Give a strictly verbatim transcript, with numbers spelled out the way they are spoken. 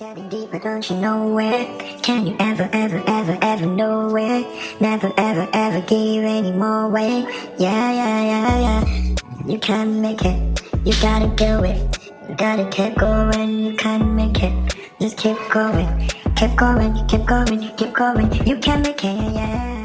getting deeper, don't you know it? Can you ever, ever, ever, ever know it? Never, ever, ever give any more weight. Yeah, yeah, yeah, yeah. You can make it, you gotta do it. You gotta keep going, you can make it. Just keep going, keep going, keep going, keep going. You can make it, yeah.